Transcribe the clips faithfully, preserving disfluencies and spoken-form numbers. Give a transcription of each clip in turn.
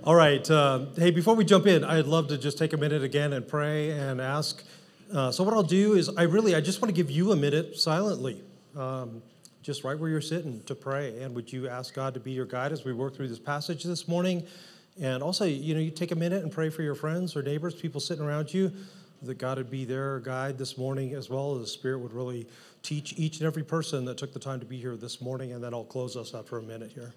All right. Uh, hey, before we jump in, I'd love to just take a minute again and pray and ask. Uh, so what I'll do is I really, I just want to give you a minute silently, um, just right where you're sitting to pray. And would you ask God to be your guide as we work through this passage this morning? And also, you know, you take a minute and pray for your friends or neighbors, people sitting around you, that God would be their guide this morning, as well as the Spirit would really teach each and every person that took the time to be here this morning. And then I'll close us out for a minute here.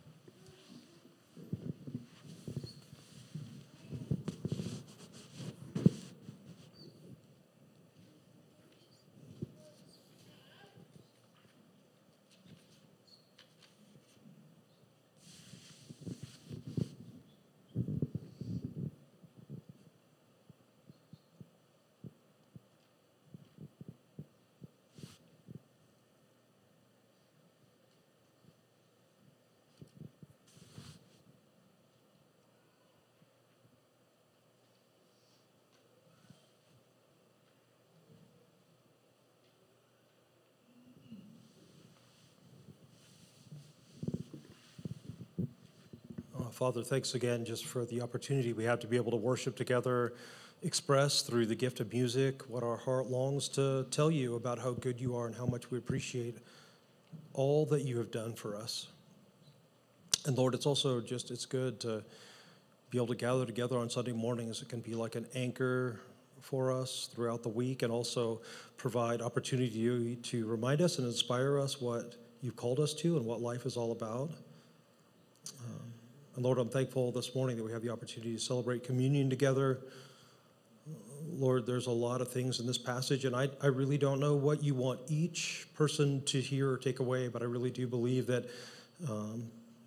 Father, thanks again just for the opportunity we have to be able to worship together, express through the gift of music what our heart longs to tell you about how good you are and how much we appreciate all that you have done for us. And Lord, it's also just, it's good to be able to gather together on Sunday mornings. It can be like an anchor for us throughout the week and also provide opportunity to remind us and inspire us what you've called us to and what life is all about. Um, And Lord, I'm thankful this morning that we have the opportunity to celebrate communion together. Lord, there's a lot of things in this passage, and I, I really don't know what you want each person to hear or take away, but I really do believe that um,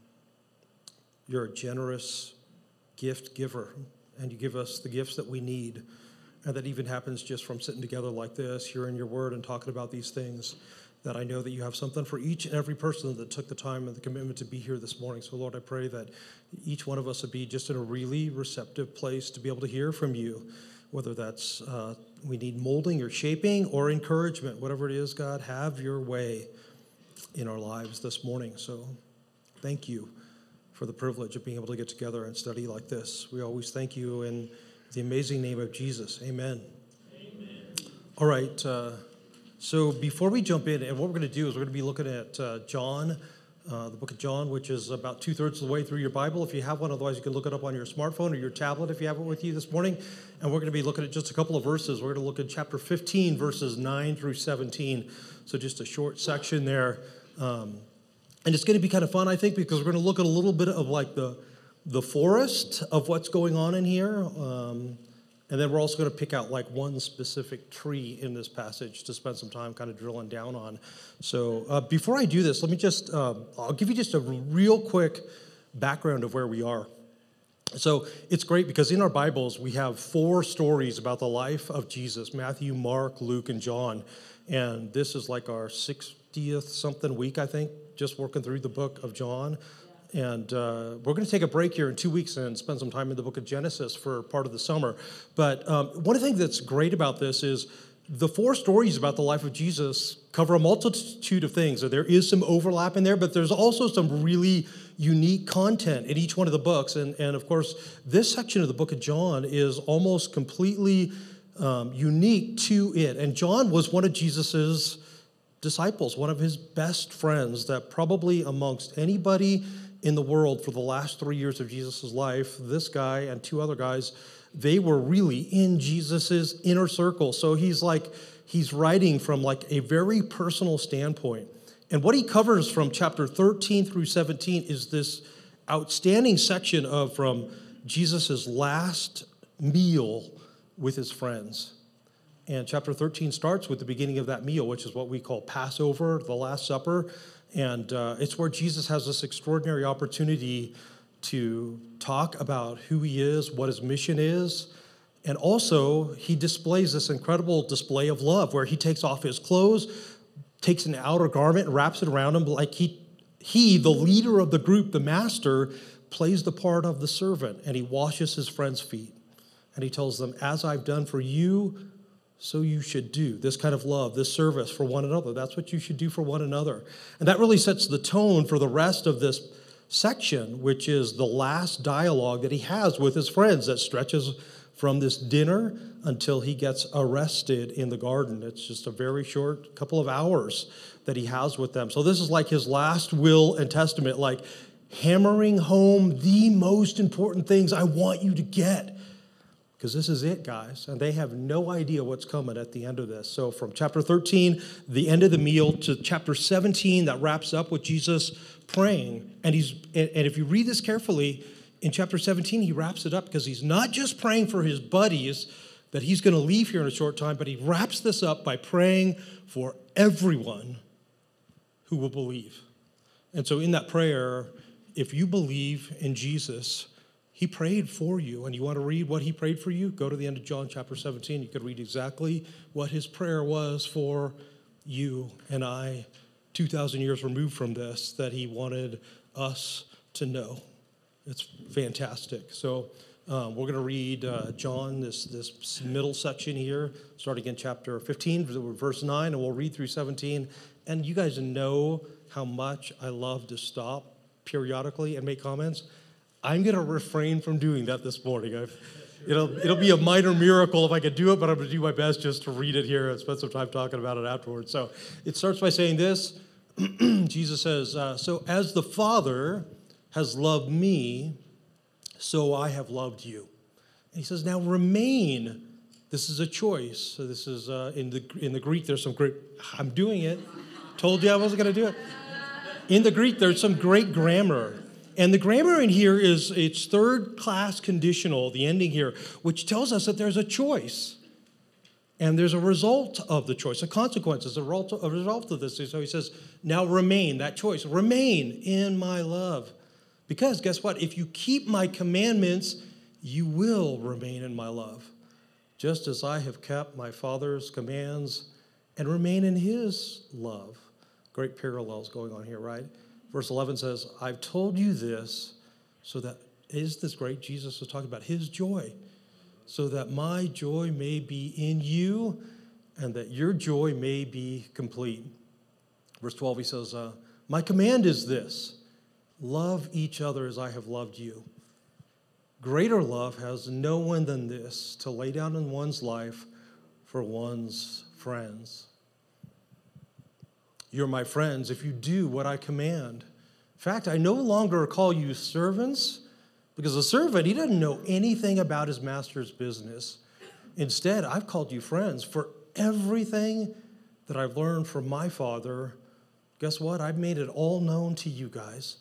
you're a generous gift giver, and you give us the gifts that we need. And that even happens just from sitting together like this, hearing your word and talking about these things, that I know that you have something for each and every person that took the time and the commitment to be here this morning. So, Lord, I pray that each one of us would be just in a really receptive place to be able to hear from you, whether that's uh, we need molding or shaping or encouragement, whatever it is, God, have your way in our lives this morning. So thank you for the privilege of being able to get together and study like this. We always thank you in the amazing name of Jesus. Amen. Amen. All right. Uh, So before we jump in, and what we're going to do is we're going to be looking at uh, John, uh, the book of John, which is about two-thirds of the way through your Bible, if you have one. Otherwise, you can look it up on your smartphone or your tablet if you have it with you this morning. And we're going to be looking at just a couple of verses. We're going to look at chapter fifteen, verses nine through seventeen. So just a short section there. Um, and it's going to be kind of fun, I think, because we're going to look at a little bit of like the, the forest of what's going on in here. Um And then we're also going to pick out like one specific tree in this passage to spend some time kind of drilling down on. So uh, before I do this, let me just, uh, I'll give you just a real quick background of where we are. So it's great because in our Bibles, we have four stories about the life of Jesus: Matthew, Mark, Luke, and John. And this is like our sixtieth something week, I think, just working through the book of John. And uh, we're going to take a break here in two weeks and spend some time in the book of Genesis for part of the summer. But um, one of the things that's great about this is the four stories about the life of Jesus cover a multitude of things. So there is some overlap in there, but there's also some really unique content in each one of the books. And, and of course, this section of the book of John is almost completely um, unique to it. And John was one of Jesus's disciples, one of his best friends, that probably amongst anybody in the world for the last three years of Jesus' life, this guy and two other guys, they were really in Jesus' inner circle. So he's like, he's writing from like a very personal standpoint. And what he covers from chapter thirteen through seventeen is this outstanding section of from Jesus' last meal with his friends. And chapter thirteen starts with the beginning of that meal, which is what we call Passover, the Last Supper. And uh, it's where Jesus has this extraordinary opportunity to talk about who he is, what his mission is. And also, he displays this incredible display of love where he takes off his clothes, takes an outer garment, and wraps it around him like he, he, the leader of the group, the master, plays the part of the servant. And he washes his friends' feet. And he tells them, as I've done for you, so you should do. This kind of love, this service for one another. That's what you should do for one another. And that really sets the tone for the rest of this section, which is the last dialogue that he has with his friends that stretches from this dinner until he gets arrested in the garden. It's just a very short couple of hours that he has with them. So this is like his last will and testament, like hammering home the most important things I want you to get. Because this is it, guys. And they have no idea what's coming at the end of this. So from chapter thirteen, the end of the meal, to chapter seventeen, that wraps up with Jesus praying. And he's and if you read this carefully, in chapter seventeen, he wraps it up because he's not just praying for his buddies that he's going to leave here in a short time, but he wraps this up by praying for everyone who will believe. And so in that prayer, if you believe in Jesus, he prayed for you, and you want to read what he prayed for you? Go to the end of John chapter seventeen. You could read exactly what his prayer was for you and I, two thousand years removed from this, that he wanted us to know. It's fantastic. So um, we're going to read uh, John, this, this middle section here, starting in chapter fifteen, verse nine, and we'll read through seventeen. And you guys know how much I love to stop periodically and make comments. I'm going to refrain from doing that this morning. I've, it'll, it'll be a minor miracle if I could do it, but I'm going to do my best just to read it here and spend some time talking about it afterwards. So it starts by saying this. Jesus says, uh, so as the Father has loved me, so I have loved you. And he says, now remain. This is a choice. So this is uh, in the in the Greek, there's some great, I'm doing it. Told you I wasn't going to do it. In the Greek, there's some great grammar. And the grammar in here is, it's third-class conditional, the ending here, which tells us that there's a choice. And there's a result of the choice, a consequence, a result, a result of this. So he says, now remain, that choice, remain in my love. Because guess what? If you keep my commandments, you will remain in my love. Just as I have kept my Father's commands and remain in his love. Great parallels going on here, right? Verse eleven says, I've told you this so that, is this great? Jesus was talking about his joy, so that my joy may be in you and that your joy may be complete. Verse twelve, he says, uh, my command is this, love each other as I have loved you. Greater love has no one than this, to lay down in one's life for one's friends. You're my friends if you do what I command. In fact, I no longer call you servants, because a servant, he doesn't know anything about his master's business. Instead, I've called you friends. For everything that I've learned from my Father, guess what? I've made it all known to you guys.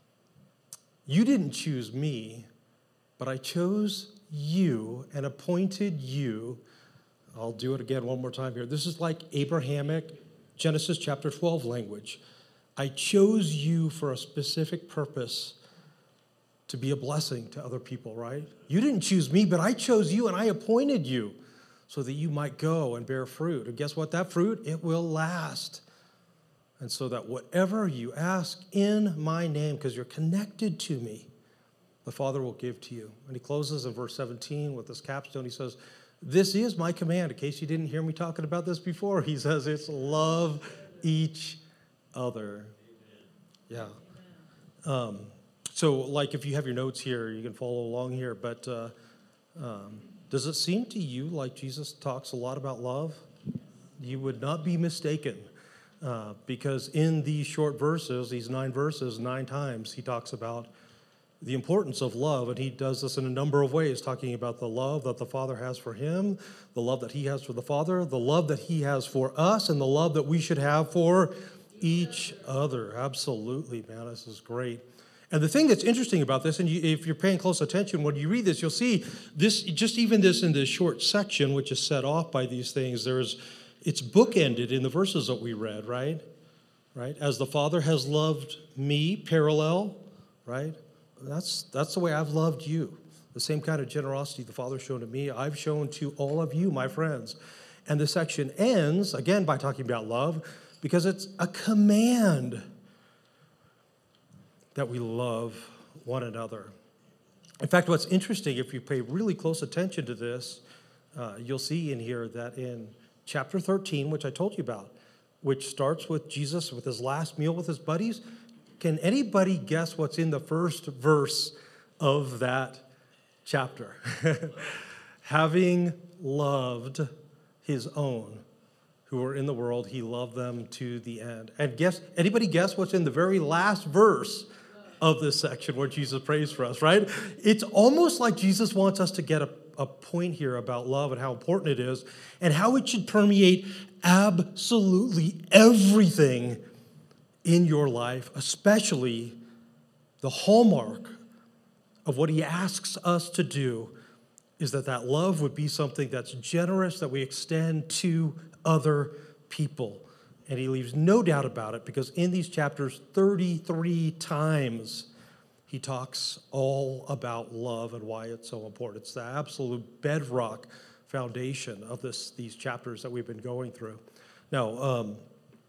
You didn't choose me, but I chose you and appointed you. I'll do it again one more time here. This is like Abrahamic Genesis chapter twelve language. I chose you for a specific purpose, to be a blessing to other people, right? You didn't choose me, but I chose you and I appointed you so that you might go and bear fruit. And guess what? That fruit, it will last. And so that whatever you ask in my name, because you're connected to me, the Father will give to you. And he closes in verse seventeen with this capstone. He says, this is my command. In case you didn't hear me talking about this before, he says it's love each other. Yeah. Um, so, like, if you have your notes here, you can follow along here. But uh, um, does it seem to you like Jesus talks a lot about love? You would not be mistaken. Uh, because in these short verses, these nine verses, nine times, he talks about the importance of love, and he does this in a number of ways, talking about the love that the Father has for him, the love that he has for the Father, the love that he has for us, and the love that we should have for each other. Absolutely, man, this is great. And the thing that's interesting about this, and you, if you're paying close attention, when you read this, you'll see this, just even this in this short section, which is set off by these things, there's, it's bookended in the verses that we read, right? Right? As the Father has loved me, parallel, right? That's that's the way I've loved you. The same kind of generosity the Father's shown to me, I've shown to all of you, my friends. And the section ends, again, by talking about love, because it's a command that we love one another. In fact, what's interesting, if you pay really close attention to this, uh, you'll see in here that in chapter thirteen, which I told you about, which starts with Jesus with his last meal with his buddies, Can anybody guess what's in the first verse of that chapter? Having loved his own who were in the world, he loved them to the end. And guess, anybody guess what's in the very last verse of this section where Jesus prays for us, right? It's almost like Jesus wants us to get a, a point here about love and how important it is and how it should permeate absolutely everything in your life, especially the hallmark of what he asks us to do is that that love would be something that's generous, that we extend to other people. And he leaves no doubt about it, because in these chapters, thirty-three times, he talks all about love and why it's so important. It's the absolute bedrock foundation of this, these chapters that we've been going through. Now, um,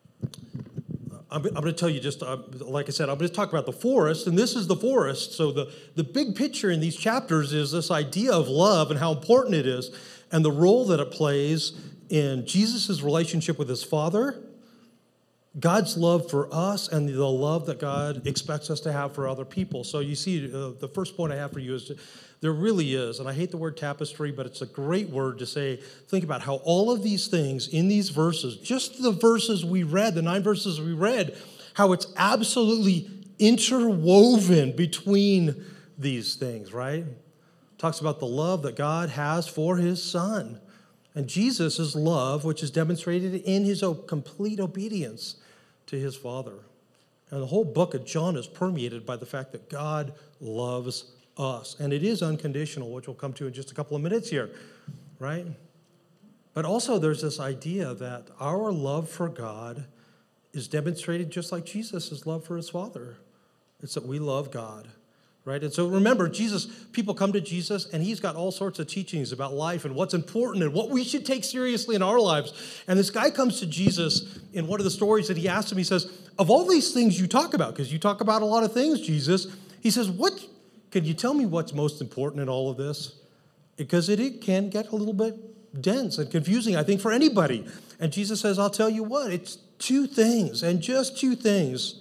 I'm, I'm going to tell you just, uh, like I said, I'm going to talk about the forest, and this is the forest. So the, the big picture in these chapters is this idea of love and how important it is, and the role that it plays in Jesus' relationship with his Father, God's love for us, and the love that God expects us to have for other people. So you see, uh, the first point I have for you is there really is, and I hate the word tapestry, but it's a great word to say, think about how all of these things in these verses, just the verses we read, the nine verses we read, how it's absolutely interwoven between these things, right? Talks about the love that God has for his Son. And Jesus' love, which is demonstrated in his complete obedience to his Father. And the whole book of John is permeated by the fact that God loves us. And it is unconditional, which we'll come to in just a couple of minutes here, right? But also there's this idea that our love for God is demonstrated just like Jesus' love for his Father. It's that we love God. Right? And so remember, Jesus, people come to Jesus, and he's got all sorts of teachings about life and what's important and what we should take seriously in our lives. And this guy comes to Jesus in one of the stories that he asks him, he says, of all these things you talk about, because you talk about a lot of things, Jesus, he says, what, can you tell me what's most important in all of this? Because it, it can get a little bit dense and confusing, I think, for anybody. And Jesus says, I'll tell you what, it's two things, and just two things.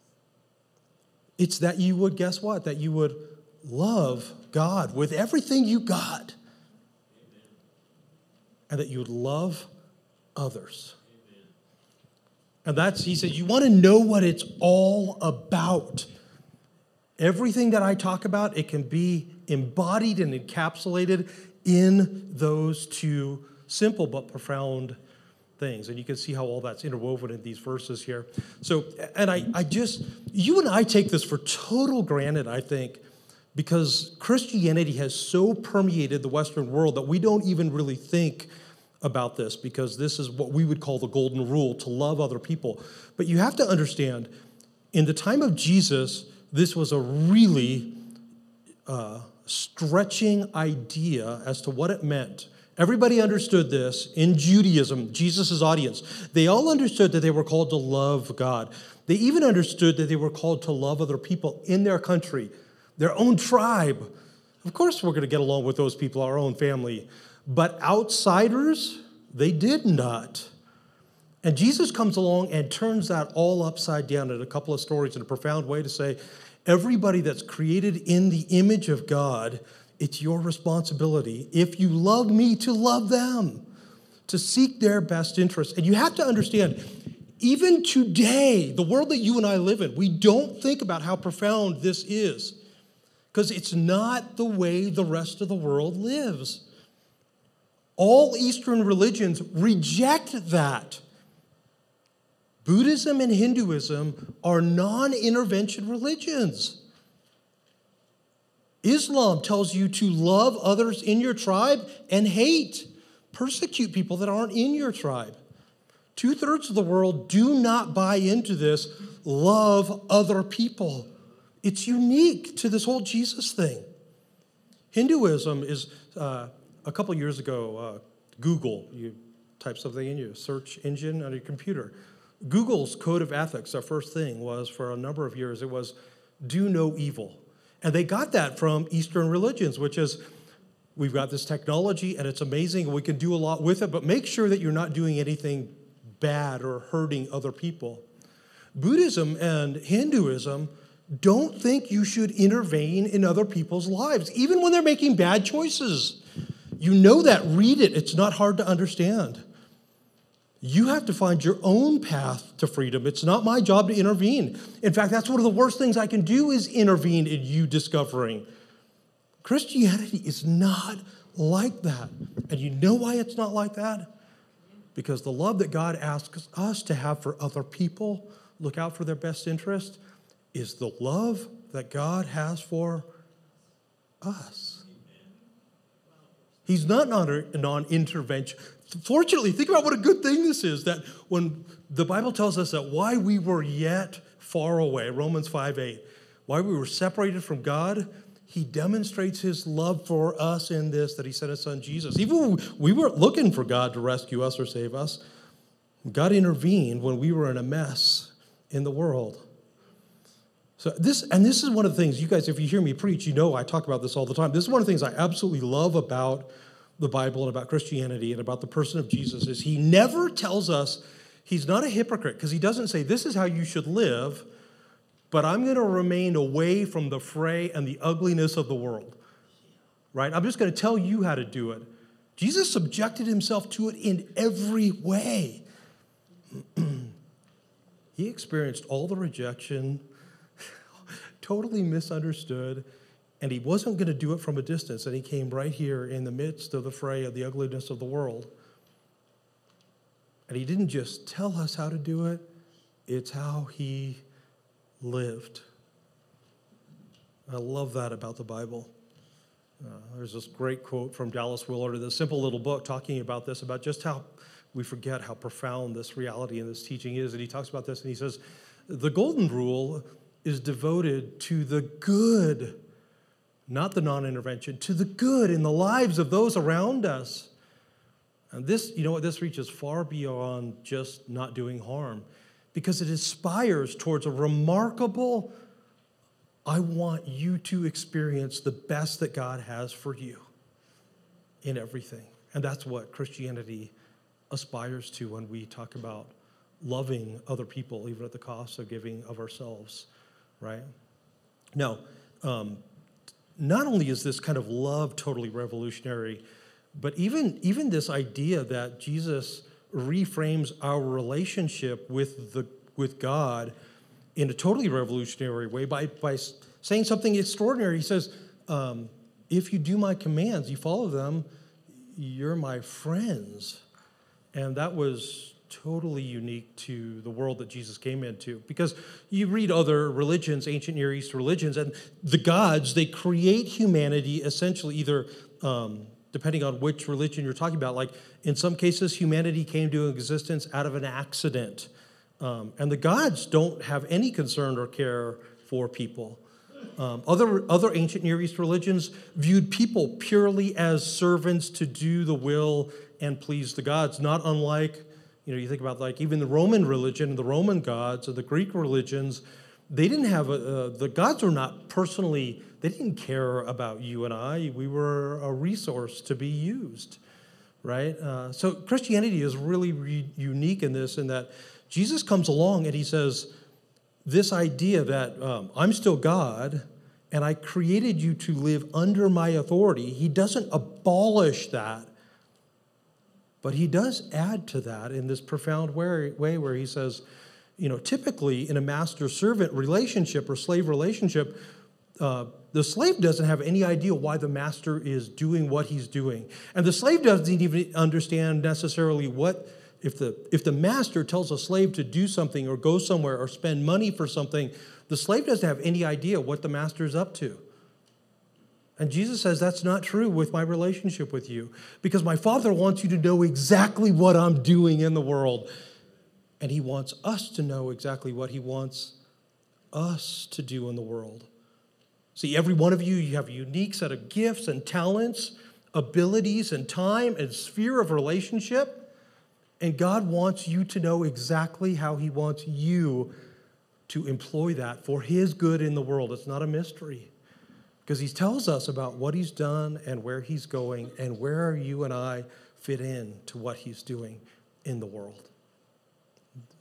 It's that you would, guess what? That you would love God with everything you got. Amen. And that you would love others. Amen. And that's, he says, you want to know what it's all about. Everything that I talk about, it can be embodied and encapsulated in those two simple but profound things. And you can see how all that's interwoven in these verses here. So, and I, I just, you and I take this for total granted, I think, because Christianity has so permeated the Western world that we don't even really think about this, because this is what we would call the golden rule, to love other people. But you have to understand, in the time of Jesus, this was a really uh, stretching idea as to what it meant. Everybody understood this in Judaism, Jesus' audience. They all understood that they were called to love God. They even understood that they were called to love other people in their country, their own tribe. Of course, we're going to get along with those people, our own family. But outsiders, they did not. And Jesus comes along and turns that all upside down in a couple of stories in a profound way to say, everybody that's created in the image of God, it's your responsibility, if you love me, to love them, to seek their best interests. And you have to understand, even today, the world that you and I live in, we don't think about how profound this is, because it's not the way the rest of the world lives. All Eastern religions reject that. Buddhism and Hinduism are non-intervention religions. Islam tells you to love others in your tribe and hate, persecute people that aren't in your tribe. Two-thirds of the world do not buy into this, love other people. It's unique to this whole Jesus thing. Hinduism is, uh, a couple years ago, uh, Google, you type something in your search engine on your computer. Google's code of ethics, our first thing was, for a number of years, it was do no evil. And they got that from Eastern religions, which is, we've got this technology and it's amazing and we can do a lot with it, but make sure that you're not doing anything bad or hurting other people. Buddhism and Hinduism don't think you should intervene in other people's lives, even when they're making bad choices. You know that. Read it. It's not hard to understand. You have to find your own path to freedom. It's not my job to intervene. In fact, that's one of the worst things I can do is intervene in you discovering. Christianity is not like that. And you know why it's not like that? Because the love that God asks us to have for other people, look out for their best interest, is the love that God has for us. He's not non-intervention. Fortunately, think about what a good thing this is, that when the Bible tells us that while we were yet far away, Romans five eight, while we were separated from God, he demonstrates his love for us in this, that he sent his son Jesus. Even when we weren't looking for God to rescue us or save us, God intervened when we were in a mess in the world. So this, and this is one of the things, you guys, if you hear me preach, you know I talk about this all the time. This is one of the things I absolutely love about the Bible and about Christianity and about the person of Jesus is he never tells us, he's not a hypocrite, because he doesn't say, this is how you should live, but I'm going to remain away from the fray and the ugliness of the world, right? I'm just going to tell you how to do it. Jesus subjected himself to it in every way. He experienced all the rejection, totally misunderstood, and he wasn't going to do it from a distance, and he came right here in the midst of the fray of the ugliness of the world. And he didn't just tell us how to do it, it's how he lived. I love that about the Bible. Uh, there's this great quote from Dallas Willard in this simple little book talking about this, about just how we forget how profound this reality and this teaching is. And he talks about this and he says, the golden rule is devoted to the good, not the non-intervention, to the good in the lives of those around us. And this, you know what, this reaches far beyond just not doing harm, because it aspires towards a remarkable, I want you to experience the best that God has for you in everything. And that's what Christianity aspires to when we talk about loving other people, even at the cost of giving of ourselves, right? Now, um, not only is this kind of love totally revolutionary, but even, even this idea that Jesus reframes our relationship with the with God in a totally revolutionary way by, by saying something extraordinary. He says, um, if you do my commands, you follow them, you're my friends. And that was totally unique to the world that Jesus came into. Because you read other religions, ancient Near East religions, and the gods, they create humanity essentially either, um, depending on which religion you're talking about, like in some cases, humanity came to existence out of an accident. Um, and the gods don't have any concern or care for people. Um, other, other ancient Near East religions viewed people purely as servants to do the will and please the gods, not unlike, you know, you think about like even the Roman religion, the Roman gods, or the Greek religions, they didn't have, a, uh, the gods were not personally, they didn't care about you and I. We were a resource to be used, right? Uh, so Christianity is really re- unique in this, in that Jesus comes along and he says, this idea that um, I'm still God and I created you to live under my authority, he doesn't abolish that, but he does add to that in this profound way, way where he says, you know, typically in a master-servant relationship or slave relationship, uh, the slave doesn't have any idea why the master is doing what he's doing. And the slave doesn't even understand necessarily what, if the, if the master tells a slave to do something or go somewhere or spend money for something, the slave doesn't have any idea what the master is up to. And Jesus says, that's not true with my relationship with you, because my Father wants you to know exactly what I'm doing in the world. And he wants us to know exactly what he wants us to do in the world. See, every one of you, you have a unique set of gifts and talents, abilities and time and sphere of relationship. And God wants you to know exactly how he wants you to employ that for his good in the world. It's not a mystery, because he tells us about what he's done and where he's going and where you and I fit in to what he's doing in the world.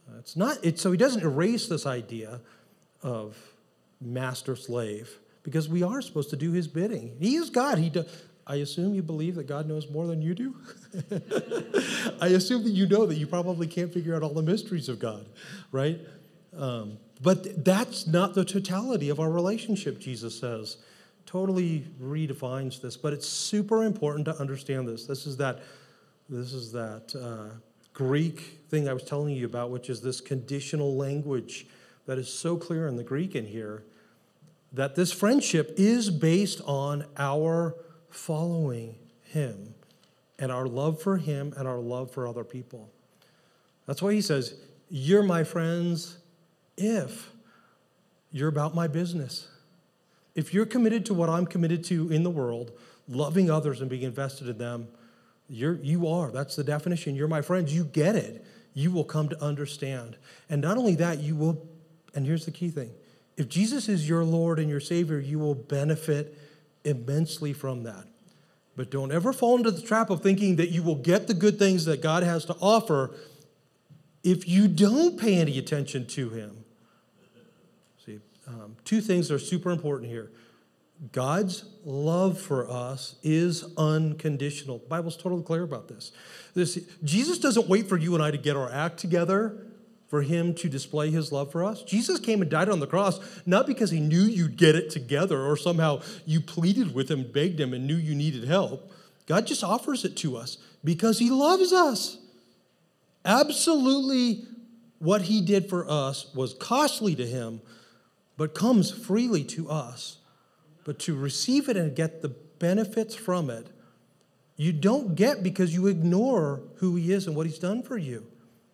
Uh, it's not, it's, so he doesn't erase this idea of master-slave, because we are supposed to do his bidding. He is God. He do, I assume you believe that God knows more than you do. I assume that you know that you probably can't figure out all the mysteries of God, right? Um, but that's not the totality of our relationship, Jesus says. Totally redefines this, but it's super important to understand this. This is that, this is that uh, Greek thing I was telling you about, which is this conditional language that is so clear in the Greek in here, that this friendship is based on our following him and our love for him and our love for other people. That's why he says, you're my friends if you're about my business. If you're committed to what I'm committed to in the world, loving others and being invested in them, you're, you are. That's the definition. You're my friends. You get it. You will come to understand. And not only that, you will, and here's the key thing, if Jesus is your Lord and your Savior, you will benefit immensely from that. But don't ever fall into the trap of thinking that you will get the good things that God has to offer if you don't pay any attention to him. See, um, two things are super important here. God's love for us is unconditional. The Bible's totally clear about this. This. Jesus doesn't wait for you and I to get our act together for him to display his love for us. Jesus came and died on the cross, not because he knew you'd get it together or somehow you pleaded with him, begged him, and knew you needed help. God just offers it to us because he loves us. Absolutely, what he did for us was costly to him, but comes freely to us. But to receive it and get the benefits from it, you don't get because you ignore who he is and what he's done for you.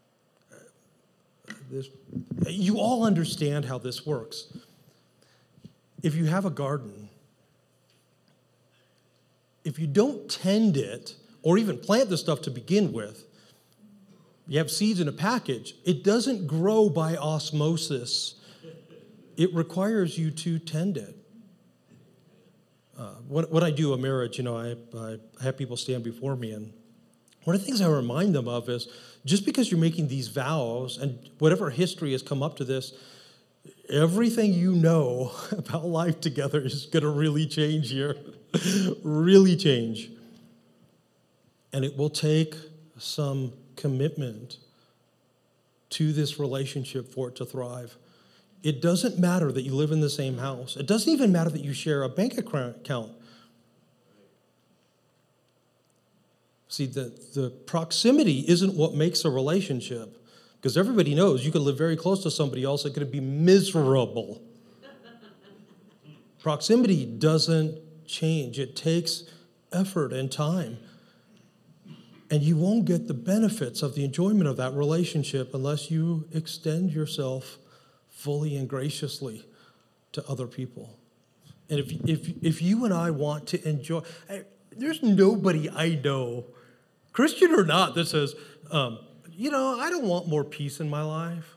This, you all understand how this works. If you have a garden, if you don't tend it or even plant the stuff to begin with, you have seeds in a package, it doesn't grow by osmosis. It requires you to tend it. Uh, when, when I do a marriage, you know, I, I have people stand before me, and one of the things I remind them of is just because you're making these vows and whatever history has come up to this, everything you know about life together is going to really change here, really change. And it will take some commitment to this relationship for it to thrive. It doesn't matter that you live in the same house. It doesn't even matter that you share a bank account. See, the, the proximity isn't what makes a relationship, because everybody knows you can live very close to somebody else that could be miserable. Proximity doesn't change. It takes effort and time. And you won't get the benefits of the enjoyment of that relationship unless you extend yourself fully and graciously to other people. And if, if, if you and I want to enjoy, there's nobody I know, Christian or not, that says, um, you know, I don't want more peace in my life.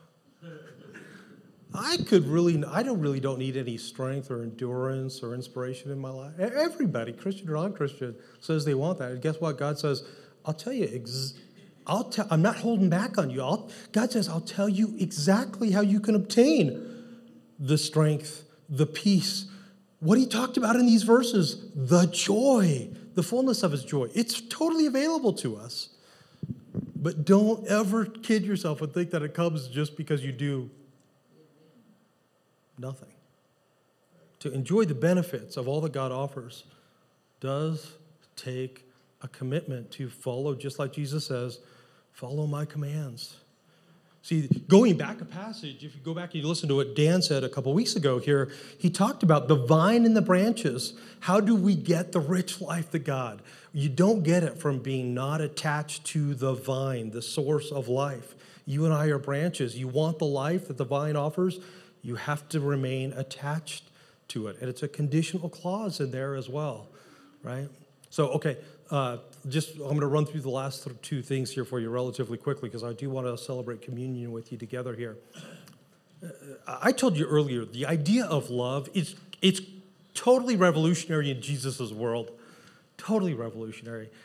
I could really, I don't really don't need any strength or endurance or inspiration in my life. Everybody, Christian or non-Christian, says they want that. And guess what? God says, I'll tell you, ex- I'll tell, I'm not holding back on you. I'll, God says, I'll tell you exactly how you can obtain the strength, the peace, what he talked about in these verses, the joy, the fullness of his joy. It's totally available to us. But don't ever kid yourself and think that it comes just because you do nothing. To enjoy the benefits of all that God offers does take a commitment to follow, just like Jesus says, follow my commands. See, going back a passage, if you go back and you listen to what Dan said a couple weeks ago here, he talked about the vine and the branches. How do we get the rich life that God? You don't get it from being not attached to the vine, the source of life. You and I are branches. You want the life that the vine offers, you have to remain attached to it. And it's a conditional clause in there as well, right? So, okay, uh, just I'm going to run through the last two things here for you relatively quickly because I do want to celebrate communion with you together here. Uh, I told you earlier, the idea of love is it's totally revolutionary in Jesus' world, totally revolutionary.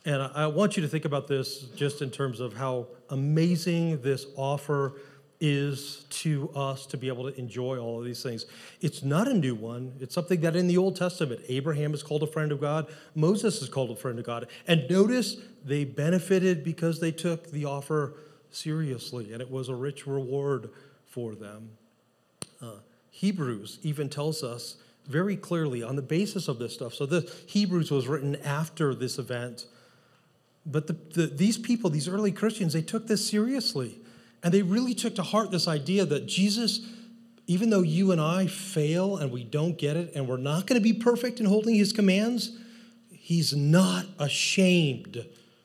And I I want you to think about this just in terms of how amazing this offer is to us to be able to enjoy all of these things. It's not a new one. It's something that in the Old Testament, Abraham is called a friend of God. Moses is called a friend of God. And notice they benefited because they took the offer seriously, and it was a rich reward for them. Uh, Hebrews even tells us very clearly on the basis of this stuff. So the Hebrews was written after this event. But the, the, these people, these early Christians, they took this seriously. And they really took to heart this idea that Jesus, even though you and I fail and we don't get it and we're not going to be perfect in holding his commands, he's not ashamed.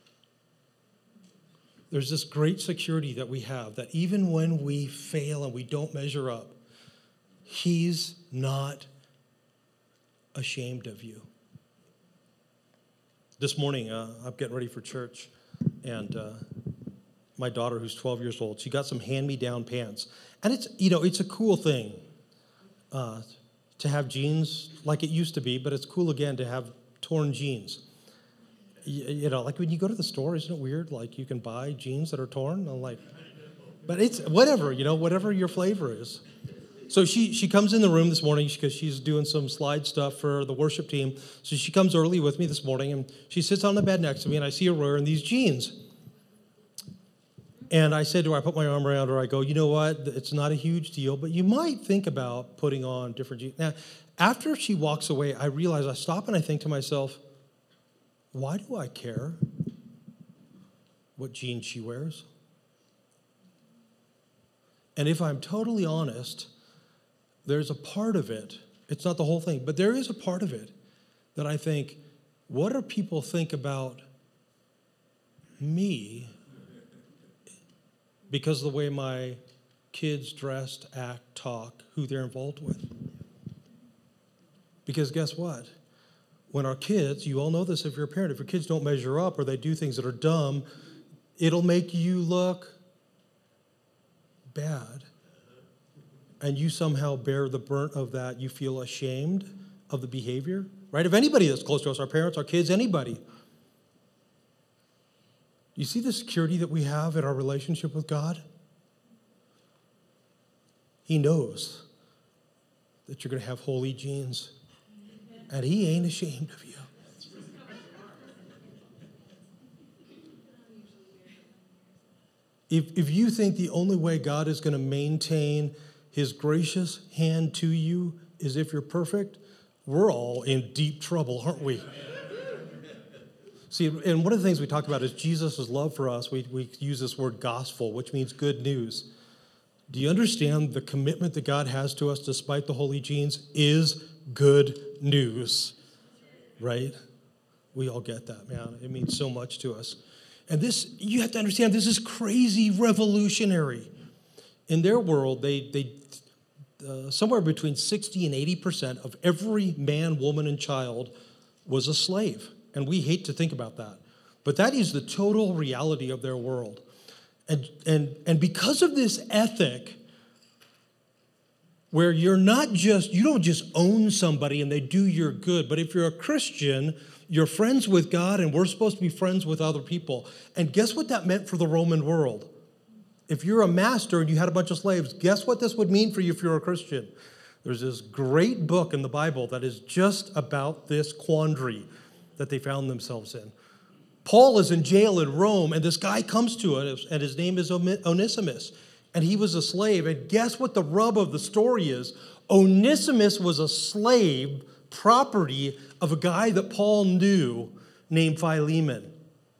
There's this great security that we have that even when we fail and we don't measure up, he's not ashamed of you. This morning, uh, I'm getting ready for church, and uh, my daughter, who's twelve years old, she got some hand-me-down pants. And it's, you know, it's a cool thing uh, to have jeans like it used to be, but it's cool again to have torn jeans. You, you know, like when you go to the store, isn't it weird? Like you can buy jeans that are torn. I'm like, but it's whatever, you know, whatever your flavor is. So she she comes in the room this morning because she's doing some slide stuff for the worship team. So she comes early with me this morning, and she sits on the bed next to me, and I see her wearing these jeans. And I said to her, I put my arm around her, I go, you know what, it's not a huge deal, but you might think about putting on different jeans. Now, after she walks away, I realize, I stop and I think to myself, why do I care what jeans she wears? And if I'm totally honest, there's a part of it, it's not the whole thing, but there is a part of it that I think, what do people think about me because of the way my kids dress, act, talk, who they're involved with? Because guess what? When our kids, you all know this if you're a parent, if your kids don't measure up or they do things that are dumb, it'll make you look bad. And you somehow bear the burnt of that. You feel ashamed of the behavior, right? Of anybody that's close to us, our parents, our kids, anybody. You see the security that we have in our relationship with God? He knows that you're going to have holy jeans, and he ain't ashamed of you. If, if you think the only way God is going to maintain his gracious hand to you is if you're perfect, we're all in deep trouble, aren't we? See, and one of the things we talk about is Jesus' love for us. We, we use this word gospel, which means good news. Do you understand the commitment that God has to us despite the holy genes is good news, right? We all get that, man. It means so much to us. And this, you have to understand, this is crazy revolutionary. In their world, they, they uh, somewhere between sixty and eighty percent of every man, woman, and child was a slave. And we hate to think about that. But that is the total reality of their world. And, and, and because of this ethic, where you're not just, you don't just own somebody and they do your good, but if you're a Christian, you're friends with God and we're supposed to be friends with other people. And guess what that meant for the Roman world? If you're a master and you had a bunch of slaves, guess what this would mean for you if you're a Christian? There's this great book in the Bible that is just about this quandary that they found themselves in. Paul is in jail in Rome, and this guy comes to it, and his name is Onesimus, and he was a slave. And guess what the rub of the story is? Onesimus was a slave property of a guy that Paul knew named Philemon.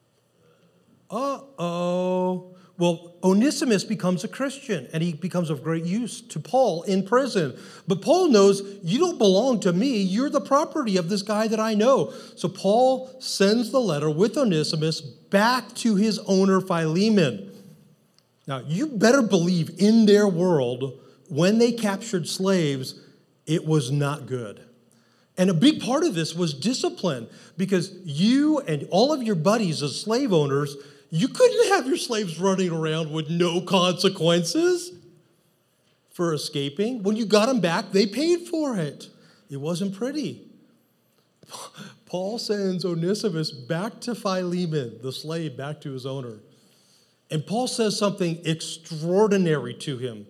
Uh-oh. Well, Onesimus becomes a Christian, and he becomes of great use to Paul in prison. But Paul knows, you don't belong to me. You're the property of this guy that I know. So Paul sends the letter with Onesimus back to his owner, Philemon. Now, you better believe in their world, when they captured slaves, it was not good. And a big part of this was discipline, because you and all of your buddies as slave owners, you couldn't have your slaves running around with no consequences for escaping. When you got them back, they paid for it. It wasn't pretty. Paul sends Onesimus back to Philemon, the slave, back to his owner. And Paul says something extraordinary to him.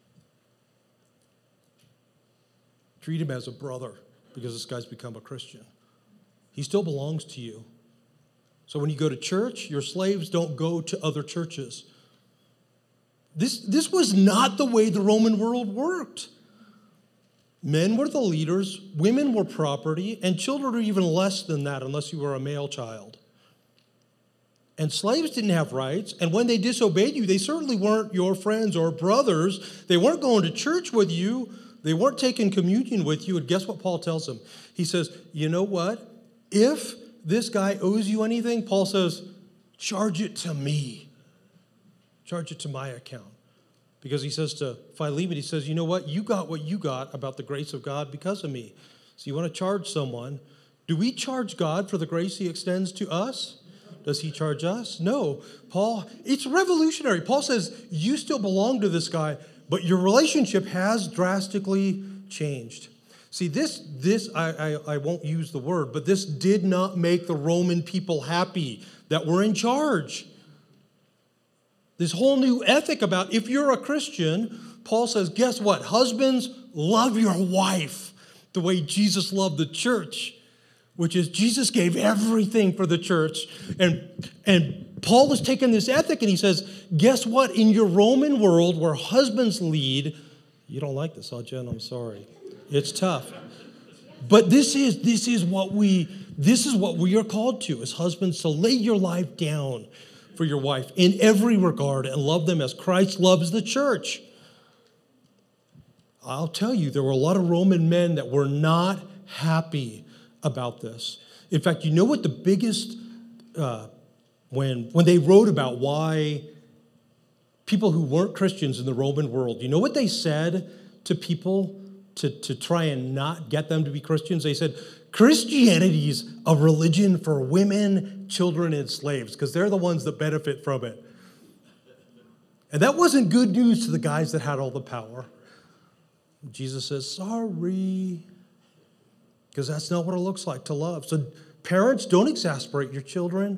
Treat him as a brother, because this guy's become a Christian. He still belongs to you. So when you go to church, your slaves don't go to other churches. This, this was not the way the Roman world worked. Men were the leaders, women were property, and children were even less than that unless you were a male child. And slaves didn't have rights, and when they disobeyed you, they certainly weren't your friends or brothers. They weren't going to church with you. They weren't taking communion with you. And guess what Paul tells them? He says, you know what? If this guy owes you anything, Paul says, charge it to me. Charge it to my account. Because he says to Philemon, he says, you know what? You got what you got about the grace of God because of me. So you want to charge someone. Do we charge God for the grace he extends to us? Does he charge us? No. Paul, it's revolutionary. Paul says, you still belong to this guy, but your relationship has drastically changed. See, this, this I, I, I won't use the word, but this did not make the Roman people happy that were in charge. This whole new ethic about if you're a Christian, Paul says, guess what? Husbands, love your wife the way Jesus loved the church, which is Jesus gave everything for the church. And, and Paul is taking this ethic and he says, guess what? In your Roman world where husbands lead, you don't like this, huh, Jen? I'm sorry. It's tough. But this is, this is what we, this is what we are called to as husbands, to lay your life down for your wife in every regard and love them as Christ loves the church. I'll tell you, there were a lot of Roman men that were not happy about this. In fact, you know what the biggest, uh, when, when they wrote about why people who weren't Christians in the Roman world, you know what they said to people to, to try and not get them to be Christians? They said, Christianity's a religion for women, children, and slaves, because they're the ones that benefit from it. And that wasn't good news to the guys that had all the power. Jesus says, sorry, because that's not what it looks like to love. So parents, don't exasperate your children.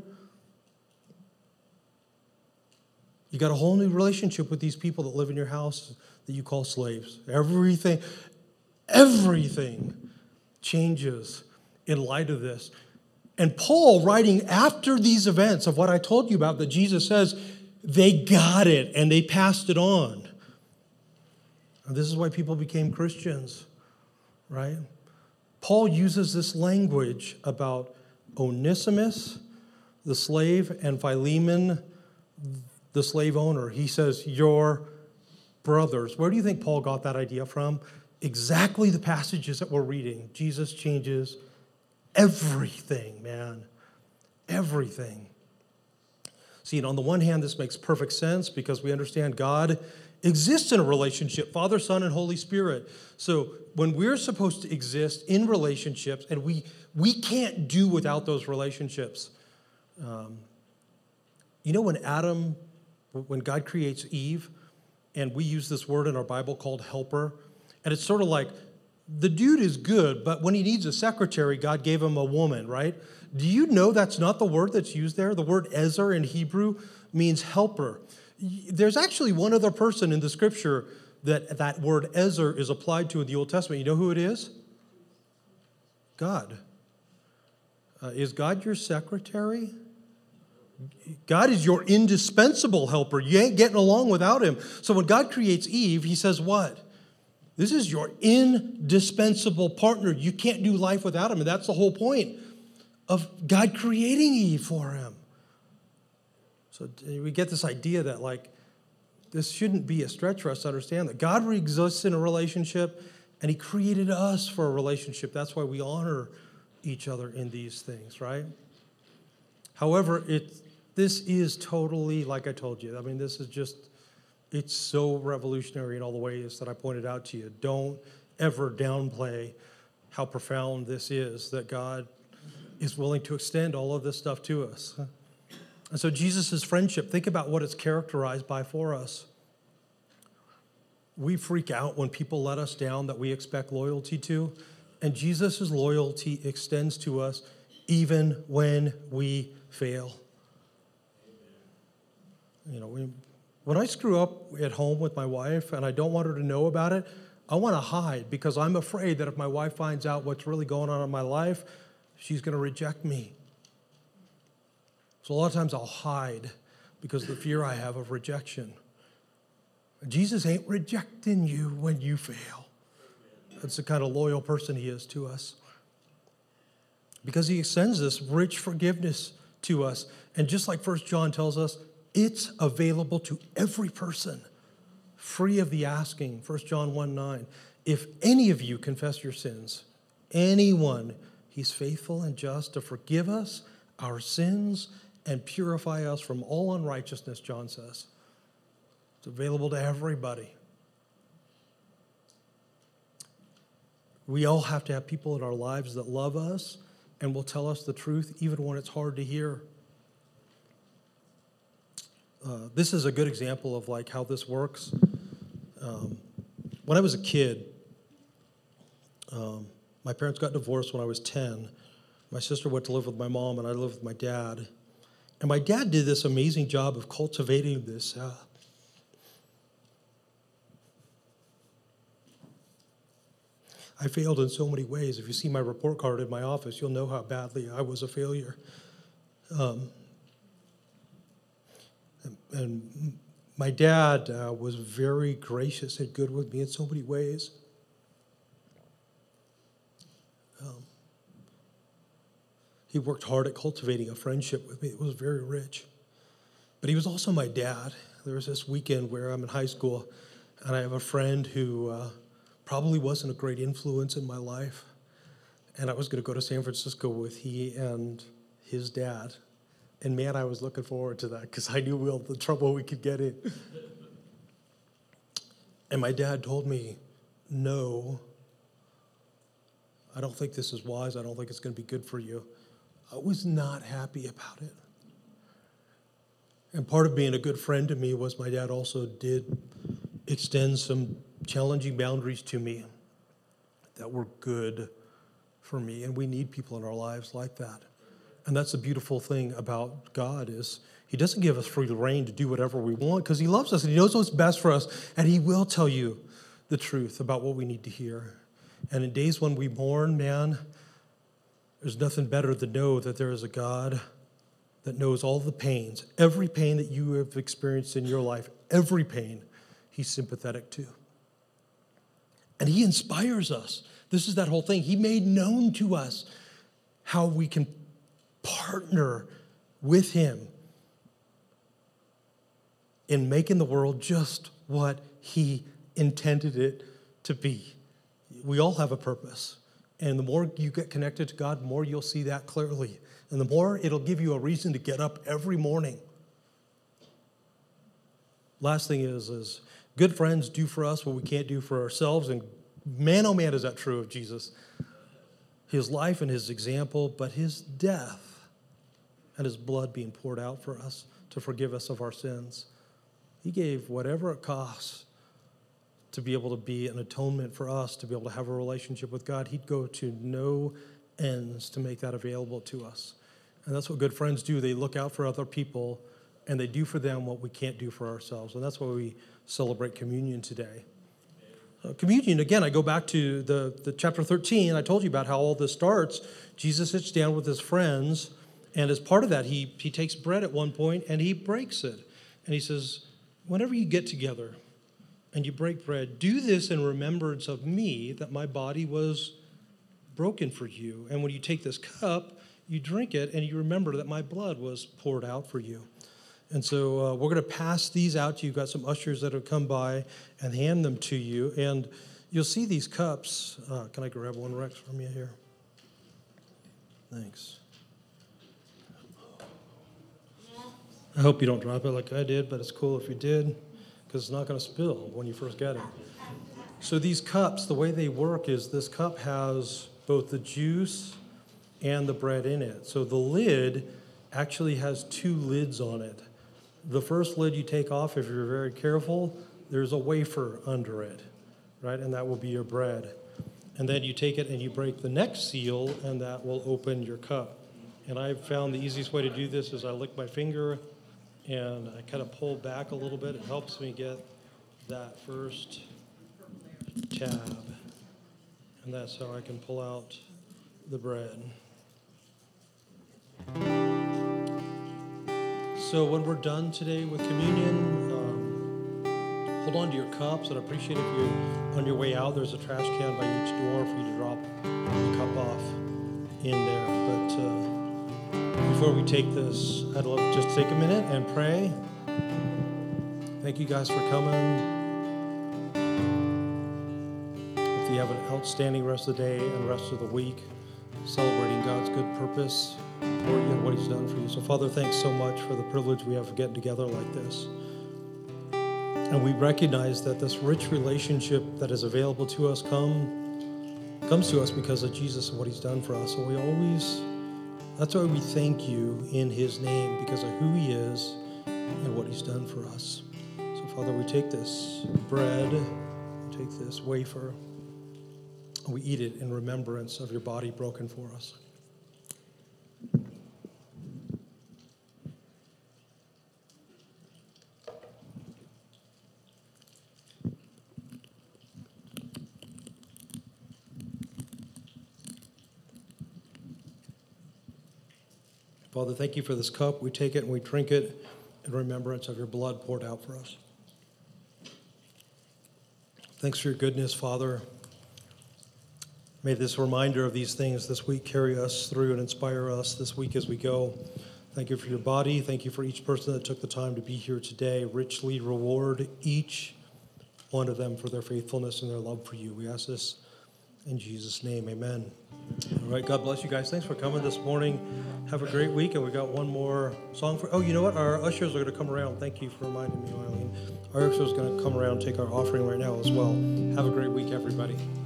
You got a whole new relationship with these people that live in your house that you call slaves. Everything, everything changes in light of this. And Paul, writing after these events of what I told you about that Jesus says, they got it and they passed it on. And this is why people became Christians, right? Paul uses this language about Onesimus, the slave, and Philemon, the slave owner. He says, your brothers. Where do you think Paul got that idea from? Exactly the passages that we're reading. Jesus changes everything, man. Everything. See, and on the one hand, this makes perfect sense because we understand God exists in a relationship, Father, Son, and Holy Spirit. So when we're supposed to exist in relationships, and we we can't do without those relationships. Um, you know, when Adam, when God creates Eve, and we use this word in our Bible called helper, and it's sort of like, the dude is good, but when he needs a secretary, God gave him a woman, right? Do you know that's not the word that's used there? The word ezer in Hebrew means helper. There's actually one other person in the scripture that that word ezer is applied to in the Old Testament. You know who it is? God. Uh, is God your secretary? God is your indispensable helper. You ain't getting along without him. So when God creates Eve, he says what? This is your indispensable partner. You can't do life without him. And that's the whole point of God creating Eve for him. So we get this idea that, like, this shouldn't be a stretch for us to understand that God exists in a relationship and he created us for a relationship. That's why we honor each other in these things, right? However, it this is totally, like I told you, I mean, this is just, it's so revolutionary in all the ways that I pointed out to you. Don't ever downplay how profound this is, that God is willing to extend all of this stuff to us. And so Jesus' friendship, think about what it's characterized by for us. We freak out when people let us down that we expect loyalty to, and Jesus' loyalty extends to us even when we fail. You know, we, when I screw up at home with my wife and I don't want her to know about it, I want to hide because I'm afraid that if my wife finds out what's really going on in my life, she's going to reject me. So a lot of times I'll hide because of the fear I have of rejection. Jesus ain't rejecting you when you fail. That's the kind of loyal person he is to us. Because he extends this rich forgiveness to us. And just like First John tells us, it's available to every person, free of the asking. First John one nine. If any of you confess your sins, anyone, he's faithful and just to forgive us our sins and purify us from all unrighteousness, John says. It's available to everybody. We all have to have people in our lives that love us and will tell us the truth even when it's hard to hear. Uh, this is a good example of like how this works. Um, when I was a kid, um, my parents got divorced when I was ten. My sister went to live with my mom and I lived with my dad. And my dad did this amazing job of cultivating this uh, I failed in so many ways. If you see my report card in my office, you'll know how badly I was a failure. Um, and, and my dad uh, was very gracious and good with me in so many ways. Um, he worked hard at cultivating a friendship with me. It was very rich. But he was also my dad. There was this weekend where I'm in high school, and I have a friend who uh, probably wasn't a great influence in my life. And I was going to go to San Francisco with he and his dad. And man, I was looking forward to that because I knew all the trouble we could get in. And my dad told me, no, I don't think this is wise. I don't think it's going to be good for you. I was not happy about it. And part of being a good friend to me was my dad also did extend some challenging boundaries to me that were good for me. And we need people in our lives like that. And that's the beautiful thing about God is he doesn't give us free rein to do whatever we want because he loves us and he knows what's best for us. And he will tell you the truth about what we need to hear. And in days when we mourn, man, there's nothing better than know that there is a God that knows all the pains, every pain that you have experienced in your life, every pain he's sympathetic to. And he inspires us. This is that whole thing. He made known to us how we can partner with him in making the world just what he intended it to be. We all have a purpose. And the more you get connected to God, the more you'll see that clearly. And the more it'll give you a reason to get up every morning. Last thing is, is good friends do for us what we can't do for ourselves. And man, oh man, is that true of Jesus. His life and his example, but his death and his blood being poured out for us to forgive us of our sins. He gave whatever it costs to be able to be an atonement for us, to be able to have a relationship with God. He'd go to no ends to make that available to us. And that's what good friends do. They look out for other people, and they do for them what we can't do for ourselves. And that's why we celebrate communion today. Uh, communion, again, I go back to the, the chapter thirteen. I told you about how all this starts. Jesus sits down with his friends, and as part of that, he, he takes bread at one point, and he breaks it. And he says, whenever you get together and you break bread, do this in remembrance of me, that my body was broken for you. And when you take this cup, you drink it, and you remember that my blood was poured out for you. And so uh, we're going to pass these out to you. You've got some ushers that have come by and hand them to you. And you'll see these cups. Uh, can I grab one, Rex, from you here? Thanks. I hope you don't drop it like I did, but it's cool if you did, because it's not going to spill when you first get it. So these cups, the way they work is this cup has both the juice and the bread in it. So the lid actually has two lids on it. The first lid you take off, if you're very careful, there's a wafer under it, right? And that will be your bread. And then you take it and you break the next seal, and that will open your cup. And I've found the easiest way to do this is I lick my finger and I kind of pull back a little bit. It helps me get that first tab. And that's how I can pull out the bread. So when we're done today with communion, um, hold on to your cups. And I appreciate if you're on your way out, there's a trash can by each door for you to drop the cup off in there. But uh, before we take this, I'd love to just take a minute and pray. Thank you guys for coming. If you have an outstanding rest of the day and rest of the week, celebrating God's good purpose for you and what he's done for you. So, Father, thanks so much for the privilege we have of getting together like this. And we recognize that this rich relationship that is available to us come, comes to us because of Jesus and what he's done for us. So we always, that's why we thank you in his name, because of who he is and what he's done for us. So, Father, we take this bread, we take this wafer, and we eat it in remembrance of your body broken for us. Father, thank you for this cup. We take it and we drink it in remembrance of your blood poured out for us. Thanks for your goodness, Father. May this reminder of these things this week carry us through and inspire us this week as we go. Thank you for your body. Thank you for each person that took the time to be here today. Richly reward each one of them for their faithfulness and their love for you. We ask this in Jesus' name, amen. All right, God bless you guys. Thanks for coming this morning. Have a great week, and we got one more song for. Oh, you know what? Our ushers are going to come around. Thank you for reminding me, Eileen. Our ushers are going to come around and take our offering right now as well. Have a great week, everybody.